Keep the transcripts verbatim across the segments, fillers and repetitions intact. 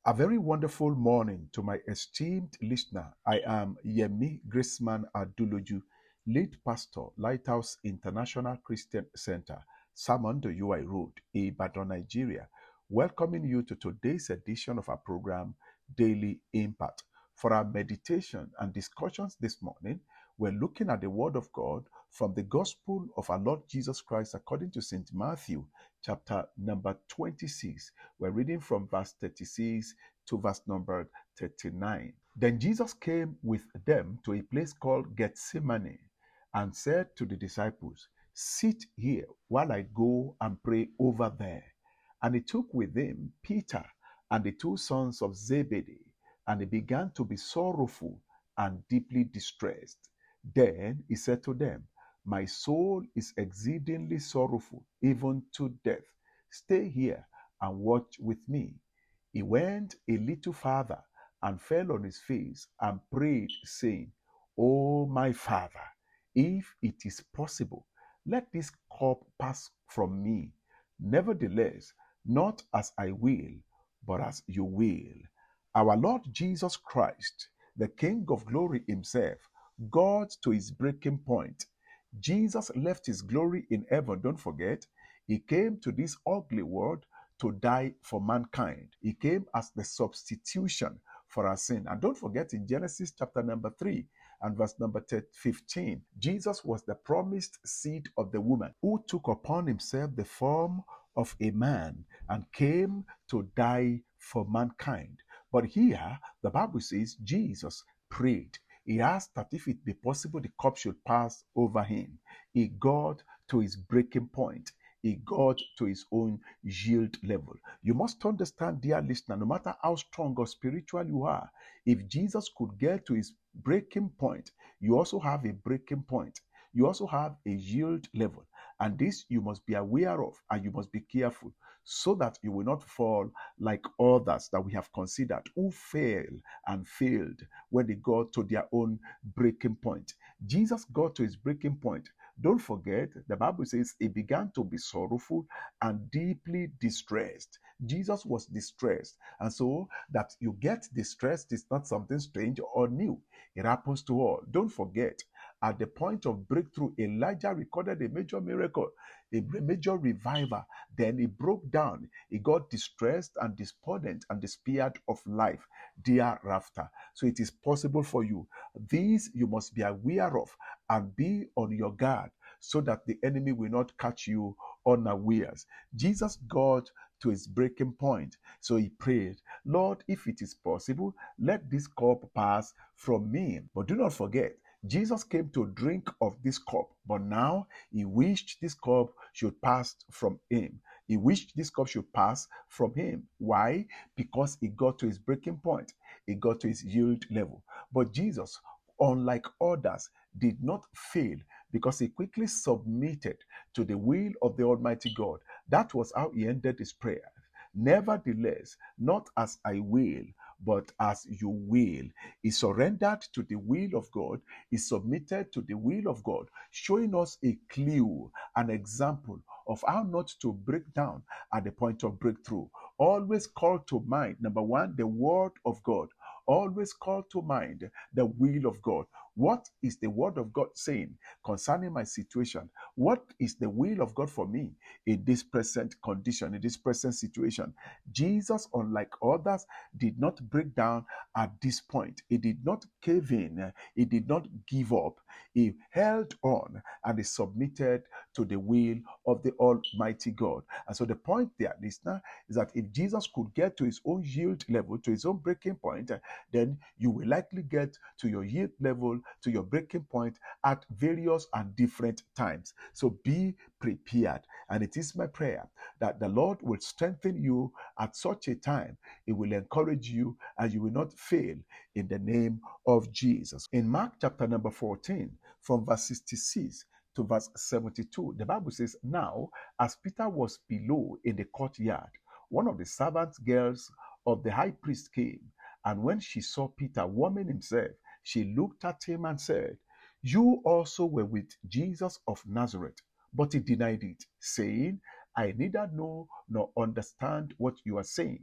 A very wonderful morning to my esteemed listener. I am Yemi Graceman Aduloju, lead pastor, Lighthouse International Christian Center, Samondo U I Road, Ibadan, Nigeria, welcoming you to today's edition of our program, Daily Impact. For our meditation and discussions this morning, we're looking at the Word of God from the Gospel of our Lord Jesus Christ according to Saint Matthew, chapter number twenty-six. We're reading from verse thirty-six to verse number thirty-nine. Then Jesus came with them to a place called Gethsemane and said to the disciples, "Sit here while I go and pray over there." And he took with him Peter and the two sons of Zebedee, and he began to be sorrowful and deeply distressed. Then he said to them, "My soul is exceedingly sorrowful, even to death. Stay here and watch with me." He went a little farther and fell on his face and prayed, saying, "O my Father, if it is possible, let this cup pass from me. Nevertheless, not as I will, but as you will." Our Lord Jesus Christ, the King of glory himself, God to his breaking point. Jesus left his glory in heaven. Don't forget, he came to this ugly world to die for mankind. He came as the substitution for our sin. And don't forget, in Genesis chapter number three and verse number fifteen, Jesus was the promised seed of the woman who took upon himself the form of a man and came to die for mankind. But here, the Bible says Jesus prayed. He asked that if it be possible, the cup should pass over him. He got to his breaking point. He got to his own yield level. You must understand, dear listener, no matter how strong or spiritual you are, if Jesus could get to his breaking point, you also have a breaking point. You also have a yield level. And this you must be aware of, and you must be careful so that you will not fall like others that we have considered who fail and failed when they got to their own breaking point. Jesus got to his breaking point. Don't forget, the Bible says he began to be sorrowful and deeply distressed. Jesus was distressed. And so that you get distressed is not something strange or new. It happens to all. Don't forget, at the point of breakthrough, Elijah recorded a major miracle, a major revival. Then he broke down. He got distressed and despondent and despaired of life thereafter. So it is possible for you. These you must be aware of and be on your guard so that the enemy will not catch you unawares. Jesus got to his breaking point. So he prayed, "Lord, if it is possible, let this cup pass from me." But do not forget, Jesus came to drink of this cup, but now he wished this cup should pass from him. He wished this cup should pass from him. Why? Because he got to his breaking point. He got to his yield level. But Jesus, unlike others, did not fail because he quickly submitted to the will of the Almighty God. That was how he ended his prayer. "Nevertheless, not as I will, but as you will." He surrendered to the will of God. He submitted to the will of God, showing us a clue, an example of how not to break down at the point of breakthrough. Always call to mind, number one, the word of God. Always call to mind the will of God. What is the word of God saying concerning my situation? What is the will of God for me in this present condition, in this present situation? Jesus, unlike others, did not break down at this point. He did not cave in. He did not give up. He held on and he submitted to the will of the Almighty God. And so the point there, listener, is that if Jesus could get to his own yield level, to his own breaking point, then you will likely get to your yield level, to your breaking point at various and different times. So be prepared. And it is my prayer that the Lord will strengthen you at such a time. It will encourage you and you will not fail in the name of Jesus. In Mark chapter number fourteen, from verse sixty-six to verse seventy-two, the Bible says, "Now, as Peter was below in the courtyard, one of the servant girls of the high priest came, and when she saw Peter warming himself, she looked at him and said, 'You also were with Jesus of Nazareth.' But he denied it, saying, 'I neither know nor understand what you are saying.'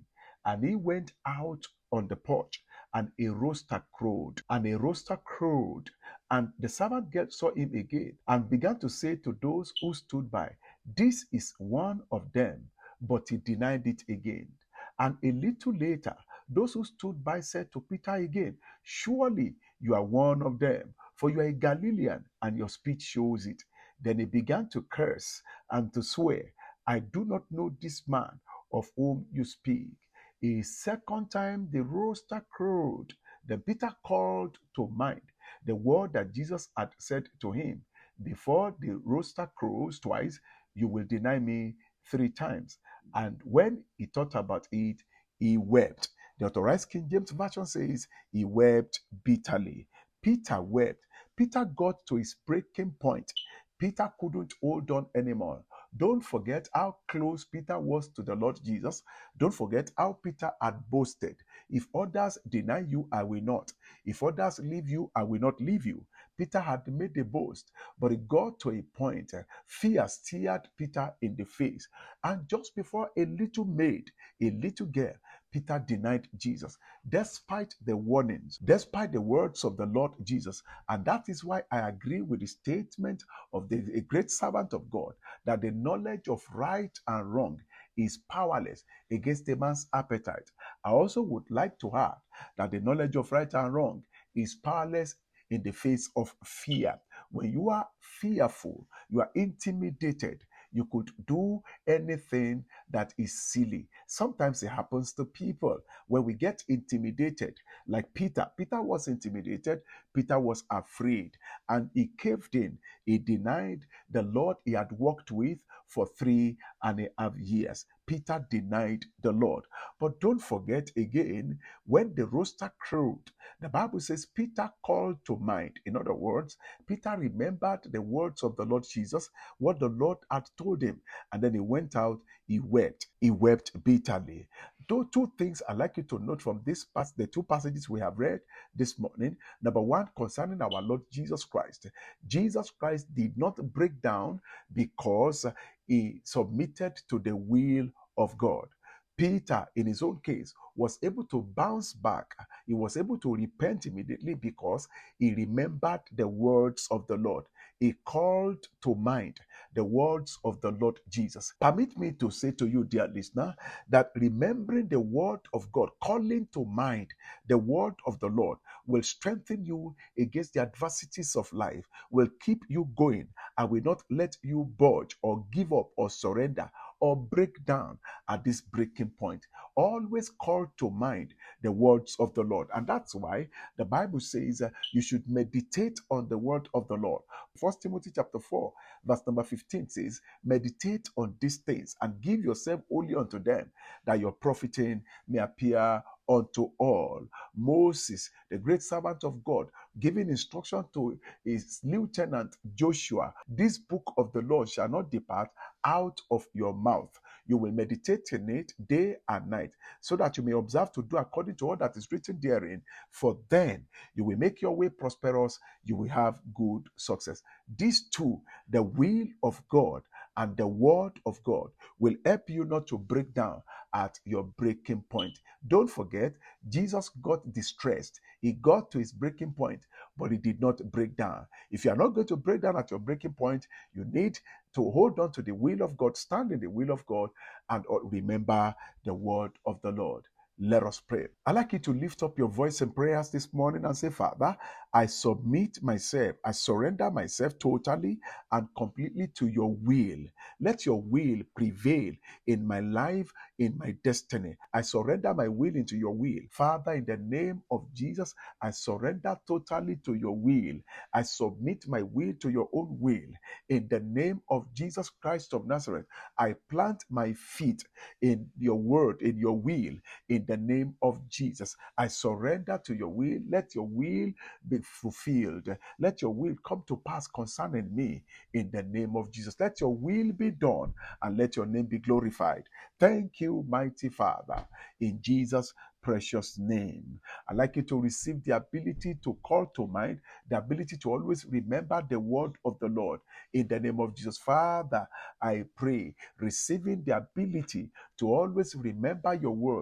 And he went out on the porch, and a rooster crowed, and a rooster crowed. And the servant girl saw him again and began to say to those who stood by, "This is one of them." But he denied it again. And a little later, those who stood by said to Peter again, "Surely you are one of them, for you are a Galilean, and your speech shows it." Then he began to curse and to swear, "I do not know this man of whom you speak." A second time the rooster crowed. Then Peter called to mind the word that Jesus had said to him, "Before the rooster crows twice, you will deny me three times." And when he thought about it, he wept. The Authorized King James Version says he wept bitterly. Peter wept. Peter got to his breaking point. Peter couldn't hold on anymore. Don't forget how close Peter was to the Lord Jesus. Don't forget how Peter had boasted. "If others deny you, I will not. If others leave you, I will not leave you." Peter had made a boast, but it got to a point. uh, Fear stared Peter in the face. And just before a little maid, a little girl, Peter denied Jesus, despite the warnings, despite the words of the Lord Jesus. And that is why I agree with the statement of the a great servant of God, that the knowledge of right and wrong is powerless against a man's appetite. I also would like to add that the knowledge of right and wrong is powerless in the face of fear. When you are fearful, you are intimidated, you could do anything that is silly. Sometimes it happens to people when we get intimidated, like Peter. Peter was intimidated, Peter was afraid, and he caved in. He denied the Lord he had walked with for three and a half years. Peter denied the Lord. But don't forget again, when the rooster crowed, the Bible says Peter called to mind. In other words, Peter remembered the words of the Lord Jesus, what the Lord had told him. And then he went out, he wept. He wept bitterly. Those two things I'd like you to note from this past, the two passages we have read this morning. Number one, concerning our Lord Jesus Christ. Jesus Christ did not break down because he submitted to the will of God. Peter, in his own case, was able to bounce back. He was able to repent immediately because he remembered the words of the Lord. He called to mind the words of the Lord Jesus. Permit me to say to you, dear listener, that remembering the word of God, calling to mind the word of the Lord, will strengthen you against the adversities of life, will keep you going, and will not let you budge or give up or surrender or break down at this breaking point. Always call to mind the words of the Lord. And that's why the Bible says uh, you should meditate on the word of the Lord. First Timothy chapter four, verse number fifteen says, "Meditate on these things and give yourself wholly unto them, that your profiting may appear unto all." Moses, the great servant of God, giving instruction to his lieutenant Joshua, "This book of the law shall not depart out of your mouth. You will meditate in it day and night, so that you may observe to do according to all that is written therein. For then you will make your way prosperous, you will have good success." These two, the will of God and the word of God, will help you not to break down at your breaking point. Don't forget, Jesus got distressed. He got to his breaking point, but he did not break down. If you are not going to break down at your breaking point, you need to hold on to the will of God, stand in the will of God, and remember the word of the Lord. Let us pray. I'd like you to lift up your voice in prayers this morning and say, "Father, I submit myself, I surrender myself totally and completely to your will. Let your will prevail in my life, in my destiny. I surrender my will into your will. Father, in the name of Jesus, I surrender totally to your will. I submit my will to your own will. In the name of Jesus Christ of Nazareth, I plant my feet in your word, in your will. In the name of Jesus, I surrender to your will. Let your will be fulfilled. Let your will come to pass concerning me in the name of Jesus. Let your will be done and let your name be glorified. Thank you, mighty Father, in Jesus' precious name. I'd like you to receive the ability to call to mind, the ability to always remember the word of the Lord in the name of Jesus. Father, I pray, receiving the ability to always remember your word,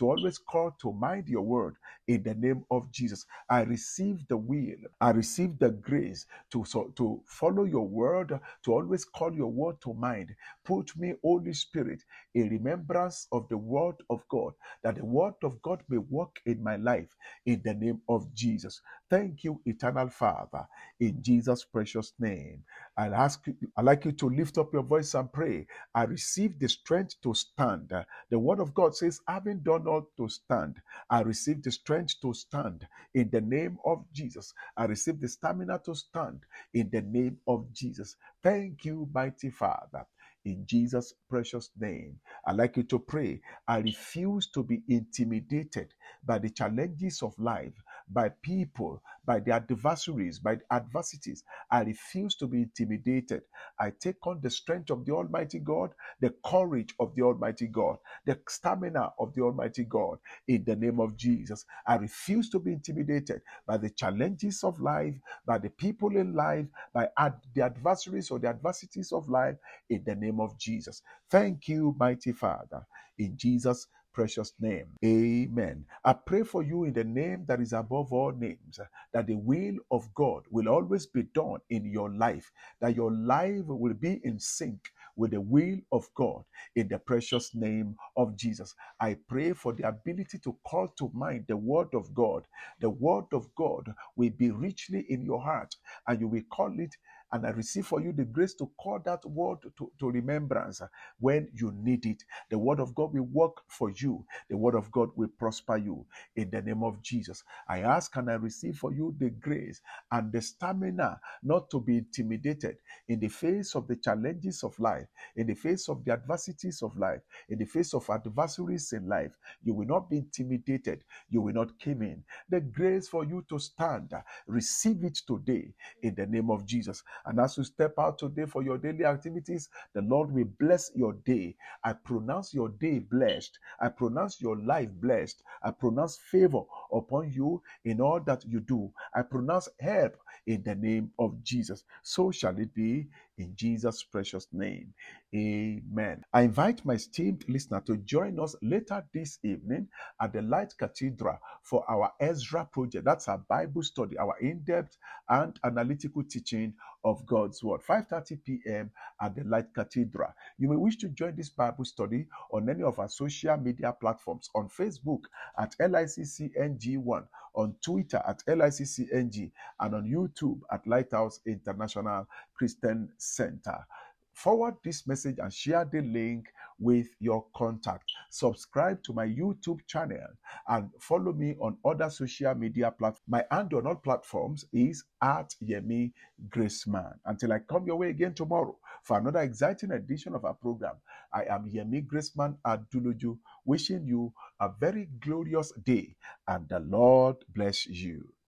to always call to mind your word in the name of Jesus. I receive the will, I receive the grace to, so, to follow your word, to always call your word to mind. Put me, Holy Spirit, in remembrance of the word of God, that the word of God may work in my life in the name of Jesus. Thank you, eternal Father, in Jesus' precious name. I'll ask you, I'd like you to lift up your voice and pray. I receive the strength to stand. The word of God says, having done all to stand, I receive the strength to stand in the name of Jesus. I receive the stamina to stand in the name of Jesus. Thank you, mighty Father. In Jesus' precious name, I'd like you to pray. I refuse to be intimidated by the challenges of life, by people, by the adversaries, by the adversities. I refuse to be intimidated. I take on the strength of the Almighty God, the courage of the Almighty God, the stamina of the Almighty God. In the name of Jesus, I refuse to be intimidated by the challenges of life, by the people in life, by ad- the adversaries or the adversities of life. In the name of Jesus. Thank you, mighty Father. In Jesus' precious name. Amen. I pray for you in the name that is above all names, that the will of God will always be done in your life, that your life will be in sync with the will of God in the precious name of Jesus. I pray for the ability to call to mind the word of God. The word of God will be richly in your heart, and you will call it, and I receive for you the grace to call that word to, to remembrance when you need it. The word of God will work for you. The word of God will prosper you in the name of Jesus. I ask and I receive for you the grace and the stamina not to be intimidated in the face of the challenges of life, in the face of the adversities of life, in the face of adversaries in life. You will not be intimidated. You will not cave in. The grace for you to stand, receive it today in the name of Jesus. And as you step out today for your daily activities, the Lord will bless your day. I pronounce your day blessed. I pronounce your life blessed. I pronounce favor upon you in all that you do. I pronounce help in the name of Jesus. So shall it be in Jesus' precious name. Amen. I invite my esteemed listener to join us later this evening at the Light Cathedral for our Ezra project. That's our Bible study, our in-depth and analytical teaching of God's Word. five thirty p.m. at the Light Cathedral. You may wish to join this Bible study on any of our social media platforms, on Facebook at L I C C N G one, on Twitter at L I C C N G, and on YouTube at Lighthouse International Christian Center. Forward this message and share the link with your contact. Subscribe to my YouTube channel and follow me on other social media platforms. My handle on all platforms is at Yemi Graceman. Until I come your way again tomorrow for another exciting edition of our program, I am Yemi Graceman Aduluju, wishing you a very glorious day, and the Lord bless you.